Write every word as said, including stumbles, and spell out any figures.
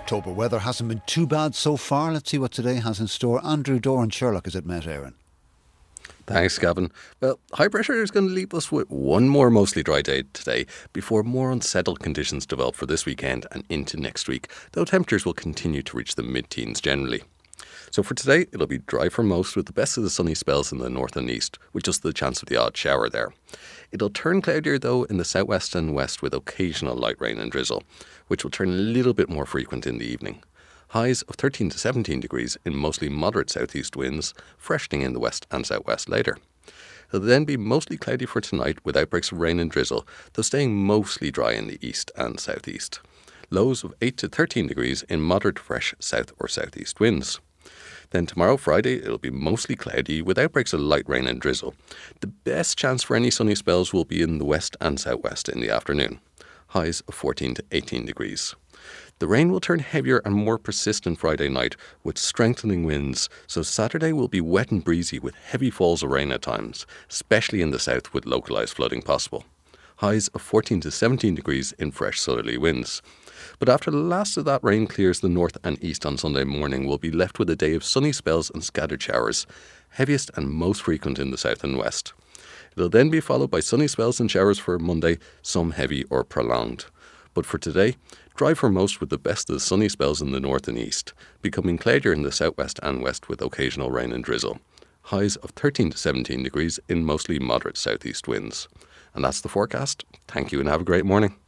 October weather hasn't been too bad so far. Let's see what today has in store. Andrew, Dore and Sherlock is at Met Éireann. Thanks, Gavin. Well, high pressure is going to leave us with one more mostly dry day today before more unsettled conditions develop for this weekend and into next week, though temperatures will continue to reach the mid-teens generally. So for today, it'll be dry for most with the best of the sunny spells in the north and east, with just the chance of the odd shower there. It'll turn cloudier though in the southwest and west with occasional light rain and drizzle, which will turn a little bit more frequent in the evening. Highs of thirteen to seventeen degrees in mostly moderate southeast winds, freshening in the west and southwest later. It'll then be mostly cloudy for tonight with outbreaks of rain and drizzle, though staying mostly dry in the east and southeast. Lows of eight to thirteen degrees in moderate fresh south or southeast winds. Then tomorrow, Friday, it'll be mostly cloudy with outbreaks of light rain and drizzle. The best chance for any sunny spells will be in the west and southwest in the afternoon. Highs of fourteen to eighteen degrees. The rain will turn heavier and more persistent Friday night with strengthening winds, so Saturday will be wet and breezy with heavy falls of rain at times, especially in the south with localised flooding possible. Highs of fourteen to seventeen degrees in fresh southerly winds. But after the last of that rain clears the north and east on Sunday morning, we'll be left with a day of sunny spells and scattered showers, heaviest and most frequent in the south and west. It'll then be followed by sunny spells and showers for Monday, some heavy or prolonged. But for today, dry for most with the best of the sunny spells in the north and east, becoming cloudier in the southwest and west with occasional rain and drizzle. Highs of thirteen to seventeen degrees in mostly moderate southeast winds. And that's the forecast. Thank you and have a great morning.